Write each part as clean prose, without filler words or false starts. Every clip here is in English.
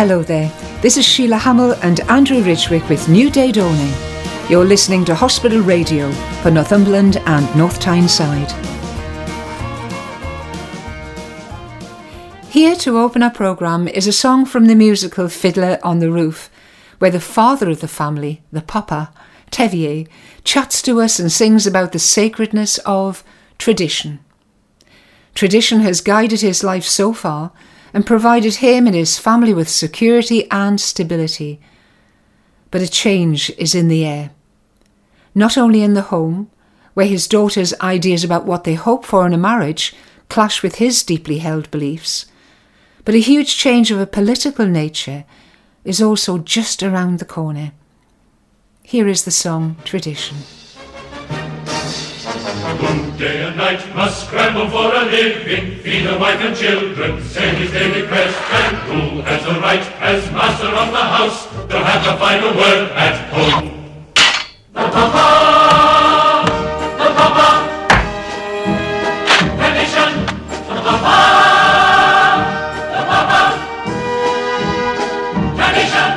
Hello there, this is Sheila Hamill and Andrew Ridgwick with New Day Dawning. You're listening to Hospital Radio for Northumberland and North Tyneside. Here to open our programme is a song from the musical Fiddler on the Roof, where the father of the family, the Papa, Tevier, chats to us and sings about the sacredness of tradition. Tradition has guided his life so far and provided him and his family with security and stability. But a change is in the air. Not only in the home, where his daughter's ideas about what they hope for in a marriage clash with his deeply held beliefs, but a huge change of a political nature is also just around the corner. Here is the song Tradition. Who day and night must scramble for a living, feed a wife and children, send his daily quest, and who has the right, as master of the house, to have the final word at home? The Papa! The Papa! Tradition! The Papa! The Papa! Tradition!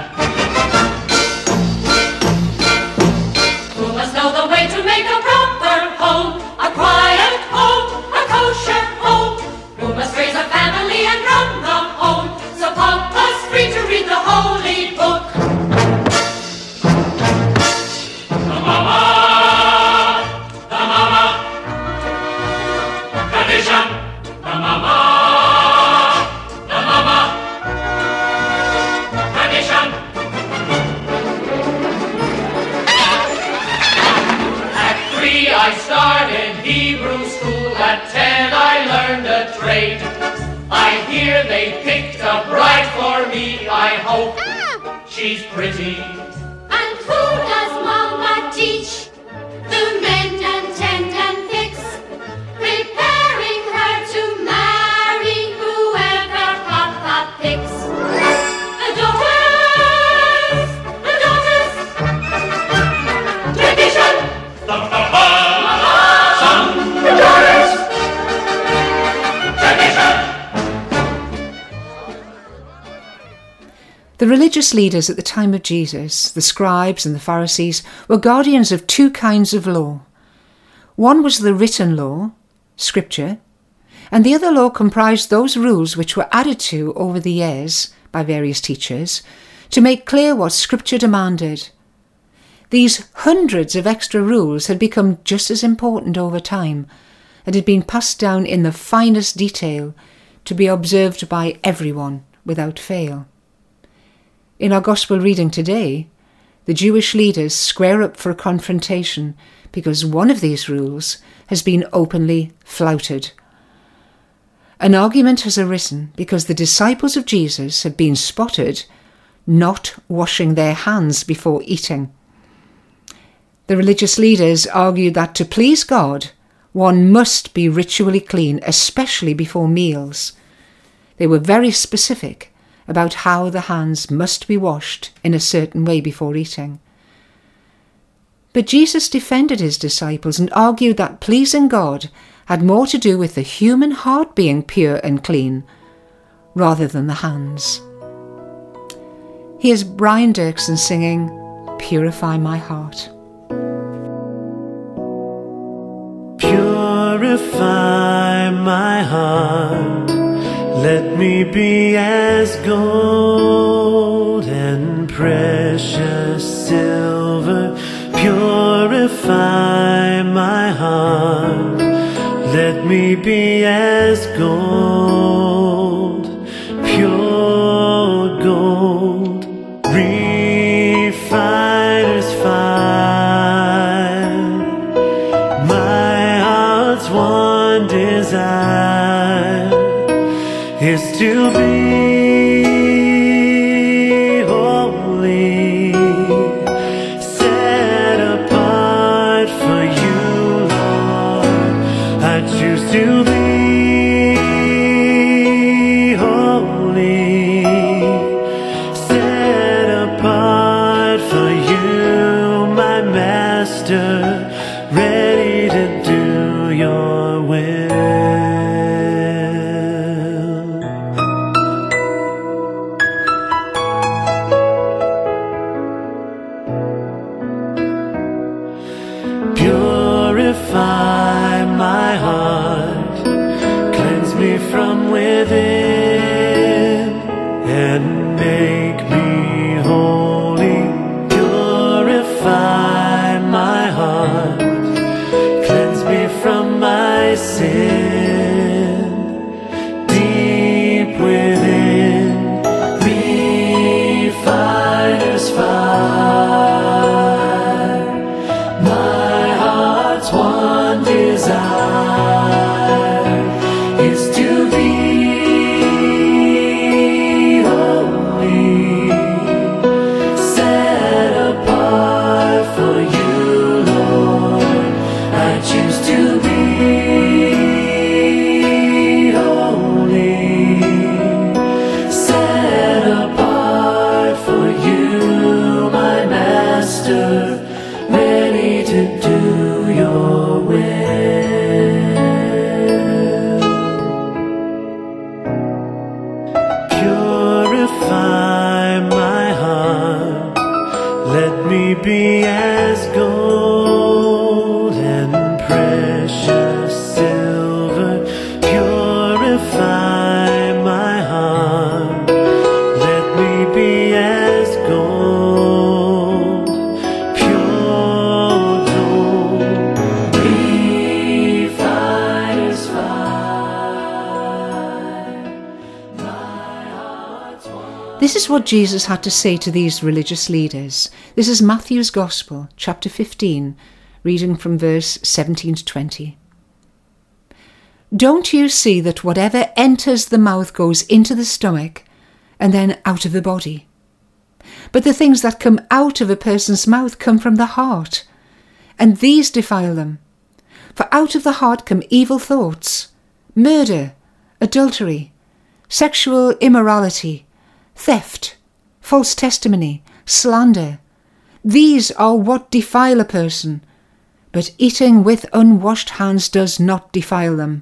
Who must know the way to make a proper home? A quiet home, a kosher home. Who must raise a family and run the home, so Papa's free to read the holy book. The mama, tradition. The mama, tradition. At 3 I started Hebrew school, at 10 I learned a trade. I hear they picked a bride for me, I hope she's pretty. And who does Mama teach? To mend and tend and fix, preparing her to marry whoever Papa picks. The daughters, Tradition. The Papa. Son. The daughters. Tradition. The religious leaders at the time of Jesus, the scribes and the Pharisees, were guardians of two kinds of law. One was the written law, scripture, and the other law comprised those rules which were added to over the years by various teachers to make clear what scripture demanded. These hundreds of extra rules had become just as important over time and had been passed down in the finest detail to be observed by everyone without fail. In our Gospel reading today, the Jewish leaders square up for a confrontation because one of these rules has been openly flouted. An argument has arisen because the disciples of Jesus had been spotted not washing their hands before eating. The religious leaders argued that to please God, one must be ritually clean, especially before meals. They were very specific about how the hands must be washed in a certain way before eating. But Jesus defended his disciples and argued that pleasing God had more to do with the human heart being pure and clean, rather than the hands. Here's Brian Dirksen singing Purify My Heart. Purify my heart, let me be as gold and precious silver. Purify my heart, let me be as gold, pure gold, refiner's fire. My heart's one desire is to be holy, set apart for you, Lord. I choose to be holy, set apart for you, my Master, ready to do your will. my sin deep within. Refiner's fire, my heart's one desire is to be holy, set apart for you, Lord. I choose to be holy, set apart for you, my Master, ready to do your will. Purify my heart, let me be as gold and precious silver. Purify my heart, let me be as gold, pure gold. Refiner's fire, my heart's one. This is what Jesus had to say to these religious leaders. This is Matthew's Gospel, chapter 15, reading from verse 17 to 20. Don't you see that whatever enters the mouth goes into the stomach and then out of the body? But the things that come out of a person's mouth come from the heart, and these defile them. For out of the heart come evil thoughts, murder, adultery, sexual immorality, theft, false testimony, slander. These are what defile a person, but eating with unwashed hands does not defile them.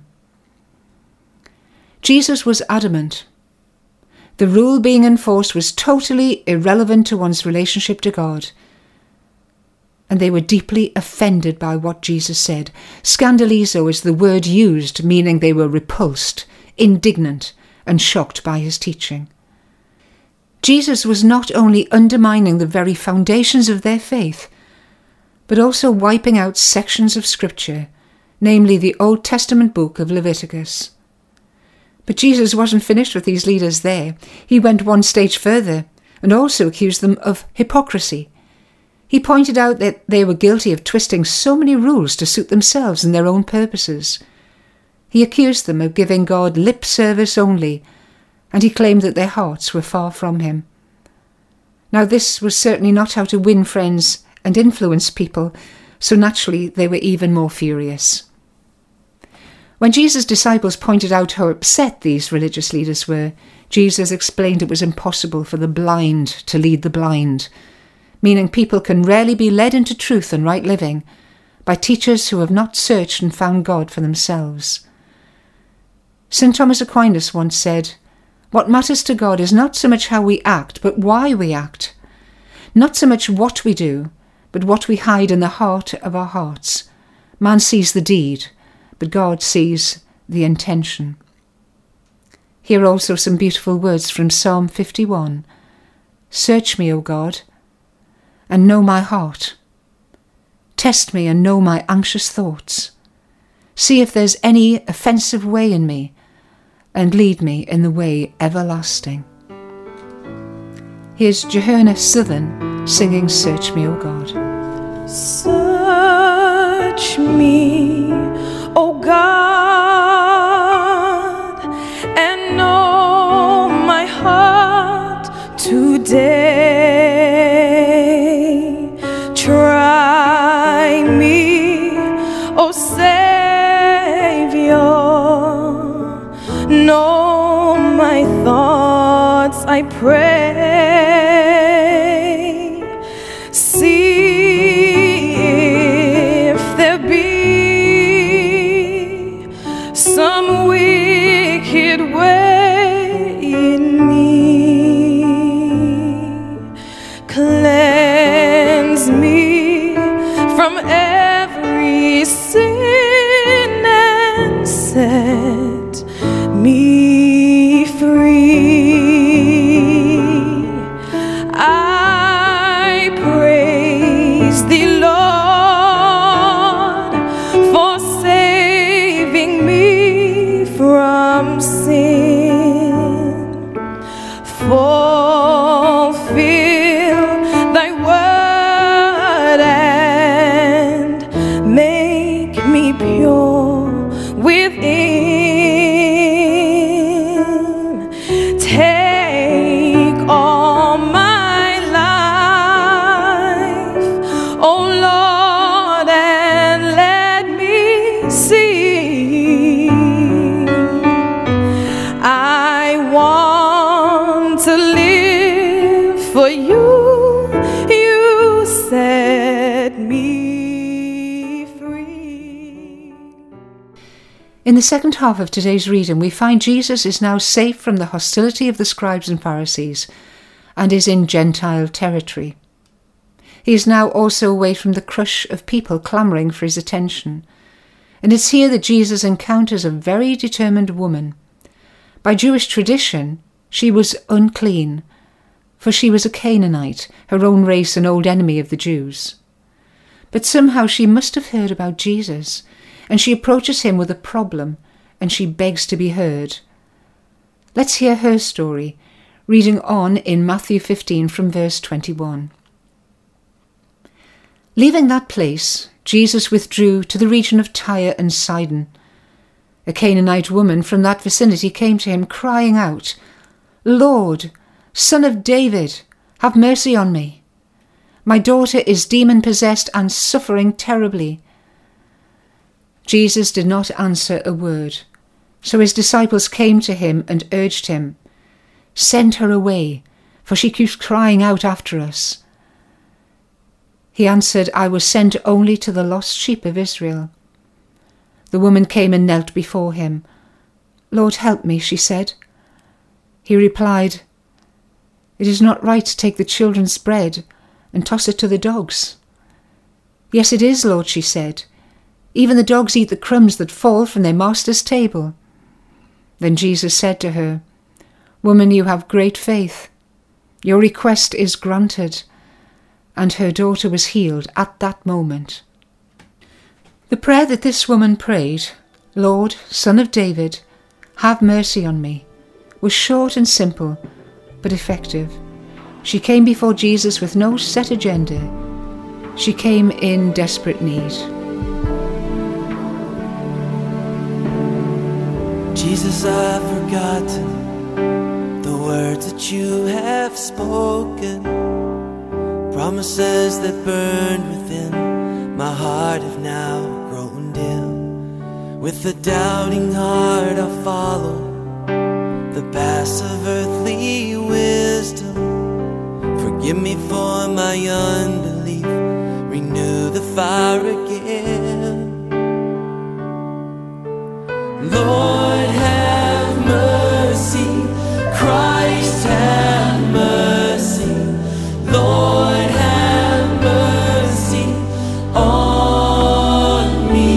Jesus was adamant. The rule being enforced was totally irrelevant to one's relationship to God, and they were deeply offended by what Jesus said. Scandalizo is the word used, meaning they were repulsed, indignant, and shocked by his teaching. Jesus was not only undermining the very foundations of their faith, but also wiping out sections of Scripture, namely the Old Testament book of Leviticus. But Jesus wasn't finished with these leaders there. He went one stage further and also accused them of hypocrisy. He pointed out that they were guilty of twisting so many rules to suit themselves and their own purposes. He accused them of giving God lip service only, and he claimed that their hearts were far from him. Now this was certainly not how to win friends and influence people, so naturally they were even more furious. When Jesus' disciples pointed out how upset these religious leaders were, Jesus explained it was impossible for the blind to lead the blind, meaning people can rarely be led into truth and right living by teachers who have not searched and found God for themselves. St. Thomas Aquinas once said, "What matters to God is not so much how we act, but why we act. Not so much what we do, but what we hide in the heart of our hearts. Man sees the deed, but God sees the intention." Here are also some beautiful words from Psalm 51. "Search me, O God, and know my heart. Test me and know my anxious thoughts. See if there's any offensive way in me, and lead me in the way everlasting." Here's Johanna Southern singing "Search Me, O God." Search me, O God, and know my heart today. Try me, O Savior, know my thoughts, I pray. See if there be some wicked way in me. Cleanse me from every sin and set me free. within. Take all my life, oh Lord, and let me see. I want to live for you. You set me free. In the second half of today's reading, we find Jesus is now safe from the hostility of the scribes and Pharisees and is in Gentile territory. He is now also away from the crush of people clamouring for his attention. And it's here that Jesus encounters a very determined woman. By Jewish tradition, she was unclean, for she was a Canaanite, her own race and old enemy of the Jews. But somehow she must have heard about Jesus, and she approaches him with a problem, and she begs to be heard. Let's hear her story, reading on in Matthew 15 from verse 21. Leaving that place, Jesus withdrew to the region of Tyre and Sidon. A Canaanite woman from that vicinity came to him, crying out, "Lord, Son of David, have mercy on me. My daughter is demon-possessed and suffering terribly." Jesus did not answer a word, so his disciples came to him and urged him, "Send her away, for she keeps crying out after us." He answered, "I was sent only to the lost sheep of Israel." The woman came and knelt before him. "Lord, help me," she said. He replied, "It is not right to take the children's bread and toss it to the dogs." "Yes, it is, Lord," she said. "Even the dogs eat the crumbs that fall from their master's table." Then Jesus said to her, "Woman, you have great faith. Your request is granted." And her daughter was healed at that moment. The prayer that this woman prayed, "Lord, Son of David, have mercy on me," was short and simple, but effective. She came before Jesus with no set agenda. She came in desperate need. Jesus, I've forgotten the words that you have spoken. Promises that burned within my heart have now grown dim. With a doubting heart I'll follow the paths of earthly wisdom. Forgive me for my unbelief, renew the fire again. Lord, have mercy. Christ, have mercy. Lord, have mercy on me.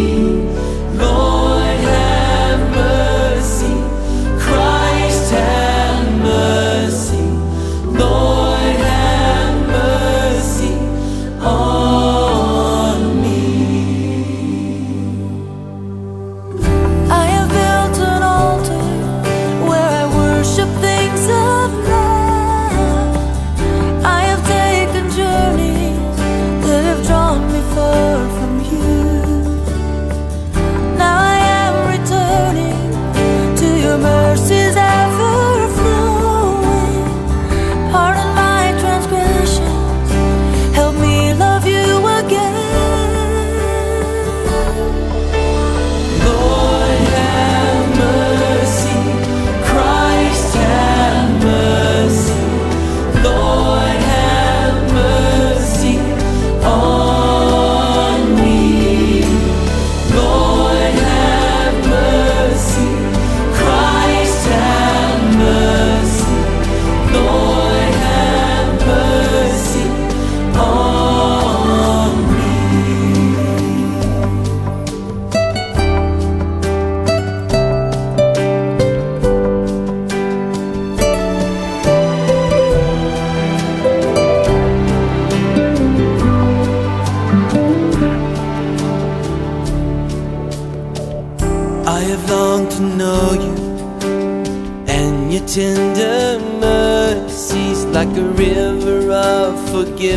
Lord, have mercy. Christ, have mercy. Lord, have mercy on me. I have built an altar where I worship things of love. I have taken journeys that have drawn me far from you. Now I am returning to your mercies ever flowing. Pardon my transgressions, help me love you again. Lord, have mercy. Christ, have mercy. Lord, have mercy on me. Lord, have mercy. Christ, have mercy. Lord, have mercy on me. I have longed to know you and your tender mercies, like a river of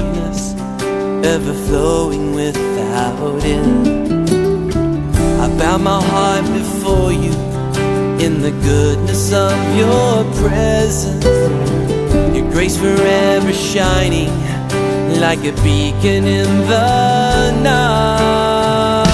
forgiveness, ever flowing without end. I bow bow my heart before you in the goodness of your presence. Your grace forever shining like a beacon in the night.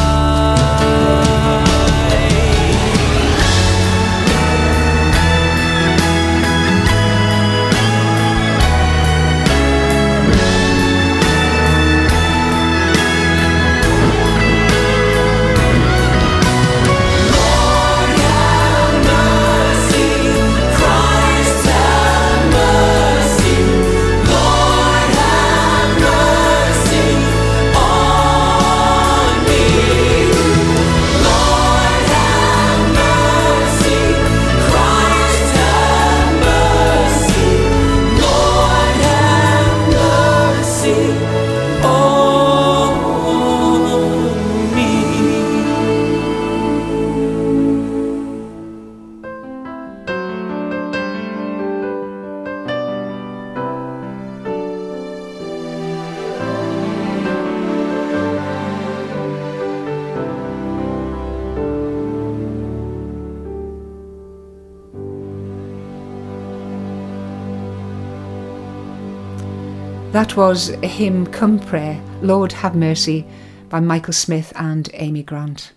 That was a hymn cum prayer, Lord Have Mercy, by Michael Smith and Amy Grant.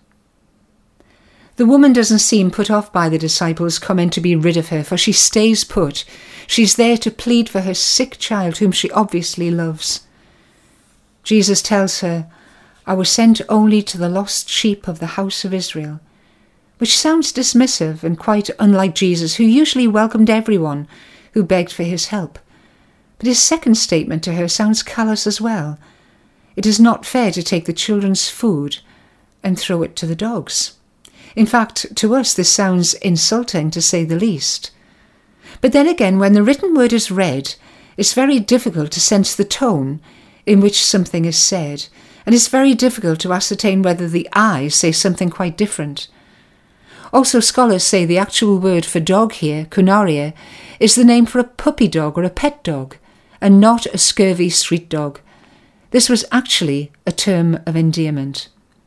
The woman doesn't seem put off by the disciples' comment to be rid of her, for she stays put. She's there to plead for her sick child, whom she obviously loves. Jesus tells her, "I was sent only to the lost sheep of the house of Israel," which sounds dismissive and quite unlike Jesus, who usually welcomed everyone who begged for his help. But his second statement to her sounds callous as well. It is not fair to take the children's food and throw it to the dogs. In fact, to us this sounds insulting, to say the least. But then again, when the written word is read, it's very difficult to sense the tone in which something is said, and it's very difficult to ascertain whether the eyes say something quite different. Also, scholars say the actual word for dog here, Kunaria, is the name for a puppy dog or a pet dog, and not a scurvy street dog. This was actually a term of endearment.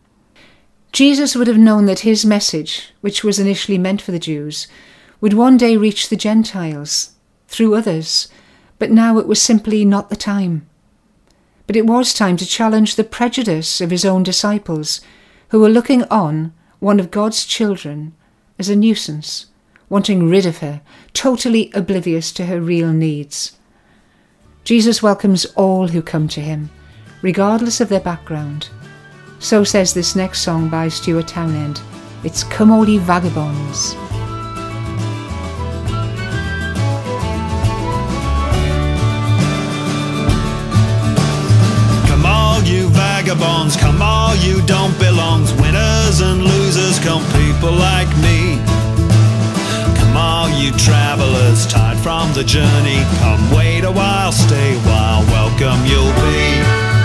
Jesus would have known that his message, which was initially meant for the Jews, would one day reach the Gentiles, through others, but now it was simply not the time. But it was time to challenge the prejudice of his own disciples, who were looking on one of God's children as a nuisance, wanting rid of her, totally oblivious to her real needs. Jesus welcomes all who come to him, regardless of their background. So says this next song by Stuart Townend. It's "Come All Ye Vagabonds." Come all you vagabonds, come all you don't belongs, winners and losers, come people like me. Come all you travellers, tired from the journey, come wait a while, stay a while, welcome you'll be.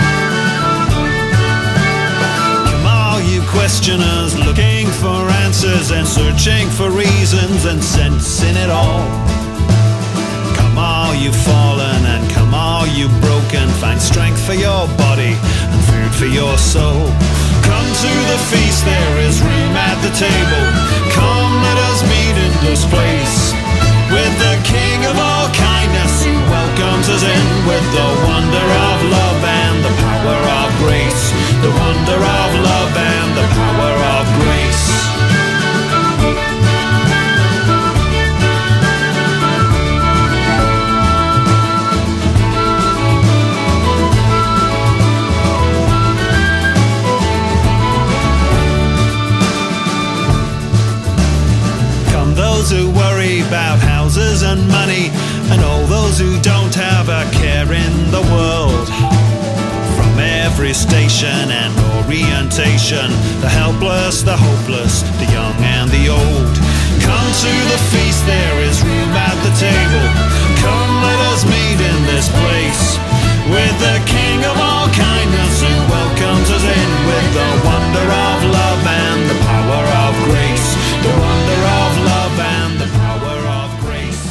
Come all you questioners, looking for answers and searching for reasons and sense in it all. Come all you fallen and come all you broken, find strength for your body and food for your soul. Come to the feast, there is room at the table. Come, let us meet in this place, with the King of all kindness who welcomes us in, with the wonder of love and the power of grace. The wonder of love and the power of grace. Those who worry about houses and money, and all those who don't have a care in the world. From every station and orientation, the helpless, the hopeless, the young and the old. Come to the feast, there is room at the table. Come, let us meet in this place, with the King of all kindness who welcomes us in, with the wonder of love and the power of grace. The wonder of love and the power of grace.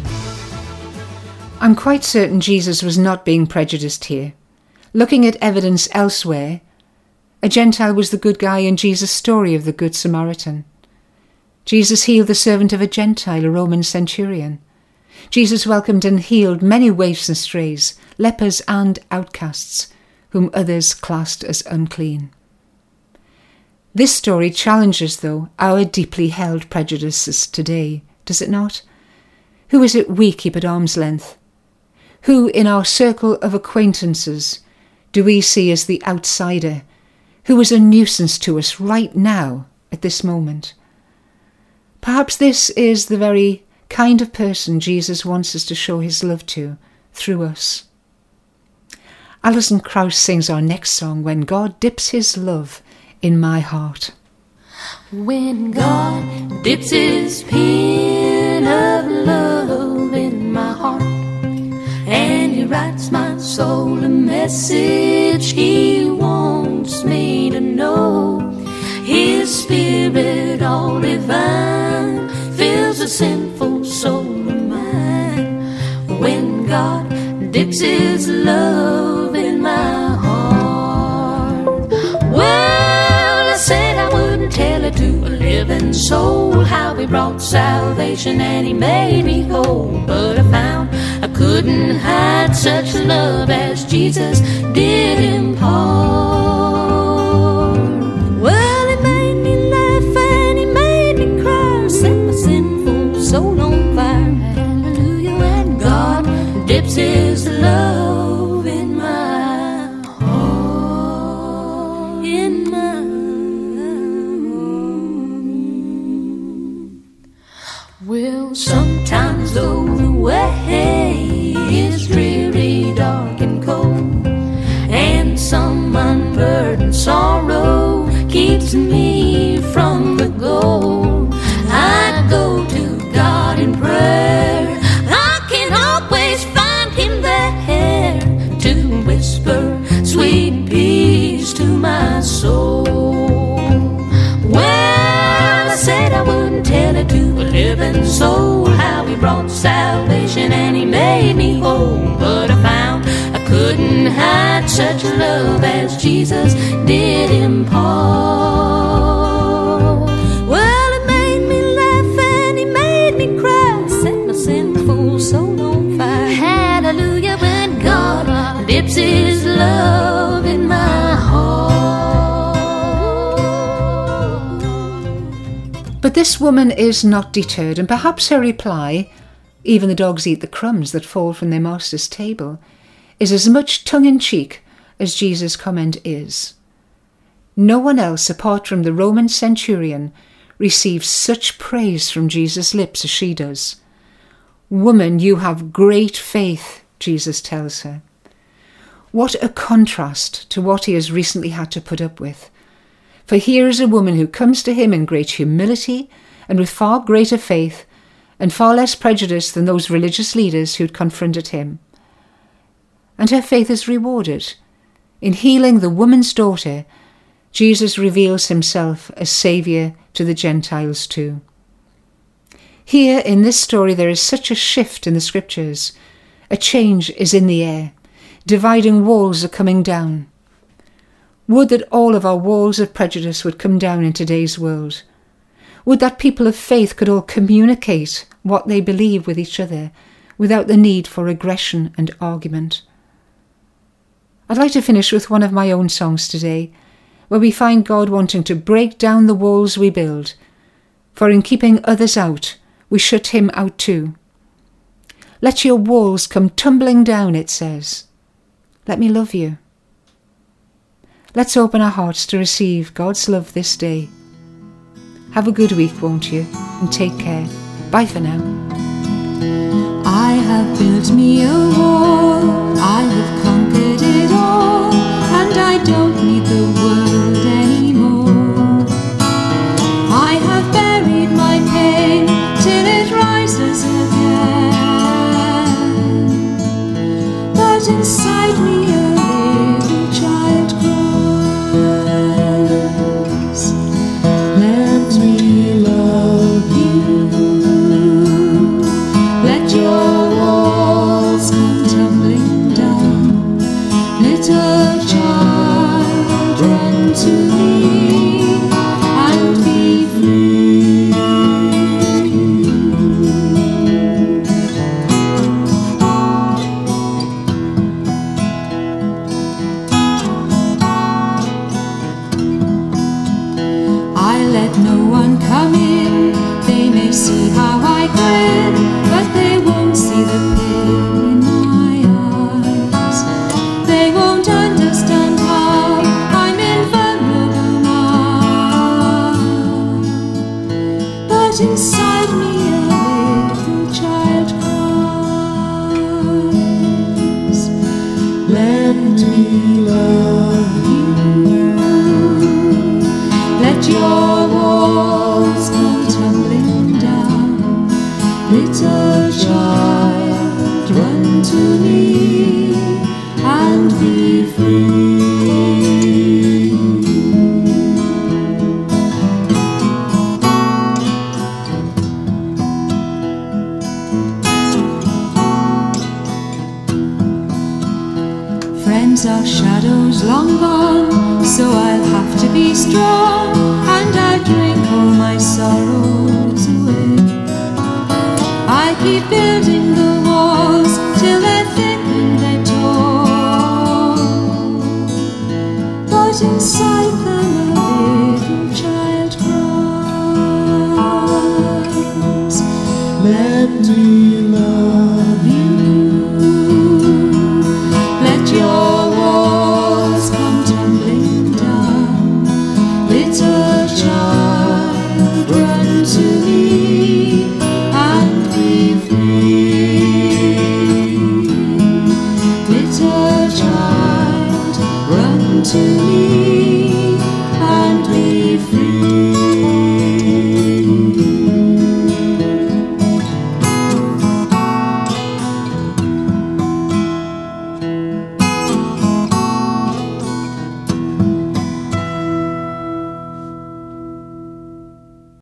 I'm quite certain Jesus was not being prejudiced here. Looking at evidence elsewhere, A Gentile was the good guy in Jesus' story of the Good Samaritan. Jesus healed the servant of a Gentile, a Roman centurion. Jesus welcomed and healed many waifs and strays, lepers and outcasts, whom others classed as unclean. This story challenges, though, our deeply held prejudices today, does it not? Who is it we keep at arm's length? Who in our circle of acquaintances do we see as the outsider? Who is a nuisance to us right now, at this moment? Perhaps this is the very kind of person Jesus wants us to show his love to, through us. Alison Krauss sings our next song, When God Dips His Love in My Heart. When God dips his pen of love in my heart, and he writes my soul a message he wants me to know, his spirit all divine fills a sinful soul of mine. When God dips his love in my heart, well, I said I wouldn't tell it to a living soul how he brought salvation and he made me whole, but I found I couldn't hide such love as Jesus did impart. Well, he made me laugh and he made me cry, set my sinful soul on fire. Hallelujah. When God dips his love in my heart, in my well, sometimes though the way is dreary, dark and cold, and some unburdened sorrow keeps me from the goal, I go to God in prayer. I can always find him there to whisper sweet peace to my soul. Well, I said I wouldn't tell it to a living soul how he brought salvation and he made me whole, but I found I couldn't hide such love as Jesus did impart. Well, he made me laugh and he made me cry, set my sinful soul on fire. Hallelujah. When God dips his love in my heart. But this woman is not deterred, and perhaps her reply, even the dogs eat the crumbs that fall from their master's table, is as much tongue-in-cheek as Jesus' comment is. No one else, apart from the Roman centurion, receives such praise from Jesus' lips as she does. Woman, you have great faith, Jesus tells her. What a contrast to what he has recently had to put up with. For here is a woman who comes to him in great humility and with far greater faith and far less prejudice than those religious leaders who'd confronted him. And her faith is rewarded. In healing the woman's daughter, Jesus reveals himself as Saviour to the Gentiles too. Here in this story there is such a shift in the scriptures. A change is in the air. Dividing walls are coming down. Would that all of our walls of prejudice would come down in today's world. Would that people of faith could all communicate what they believe with each other without the need for aggression and argument. I'd like to finish with one of my own songs today, where we find God wanting to break down the walls we build, for in keeping others out, we shut him out too. Let your walls come tumbling down, it says. Let me love you. Let's open our hearts to receive God's love this day. Have a good week, won't you? And take care. Bye for now. I have built me a wall, I have conquered it all, and I don't need the world anymore. I have buried my pain till it rises again, but inside me a little child cries, let me love you. Let your walls come tumbling down, little child, run to them come in. They may see how I grin, but they won't see the pain in my eyes. They won't understand how I'm invulnerable now. But inside me a little child cries, let me love you. Let your walls come tumbling down. Little child, run to me and be free. Friends are shadows long gone, so I'll have to be strong, and I'll